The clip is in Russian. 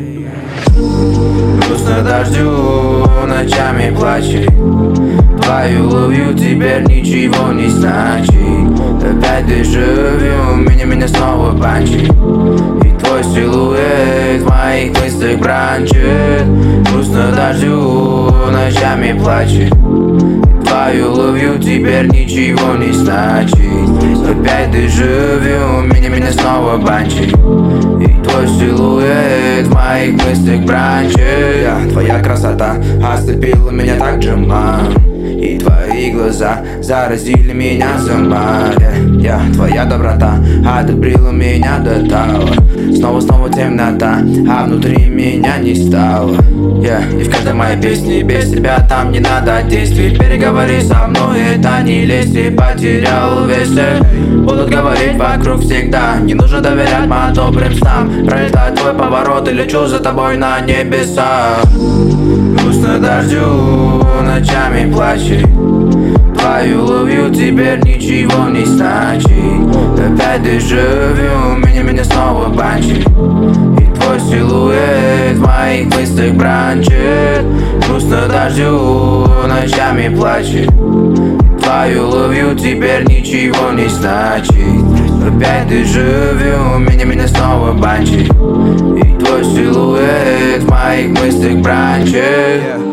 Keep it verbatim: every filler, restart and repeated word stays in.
Грустно дождю, ночами плачет. Твою любовь теперь ничего не значит. Опять дежавю, меня, меня снова банчит. И твой силуэт в моих мыслях бранчит. Грустно дождю, ночами плачет. Твою любовь теперь ничего не значит. Опять дежавю, меня, меня снова банчит. И твой силуэт в моих мыслях бранчит. yeah, Твоя красота ослепила меня так же, мам. И твои глаза заразили меня сама. yeah, yeah, Твоя доброта одобрила меня до того. Снова-снова темнота, а внутри меня не стало. yeah, И в каждой моей песне без тебя там не надо действий. Переговори со мной, это не лезь, ты потерял весь. Будут говорить вокруг всегда, не нужно доверять моим добрым снам. Пролетает твой поворот и лечу за тобой на небеса. Грустно дождю, ночами плачет. Твою любовь теперь ничего не значит. Опять дежавю, меня, меня снова банчит. И твой силуэт в моих мыслях бранчит. Грустно дождю, ночами плачет. Твою любовь теперь ничего не значит. Опять дежавю, меня, меня снова банчит. И твой силуэт в моих мыслях бранчит.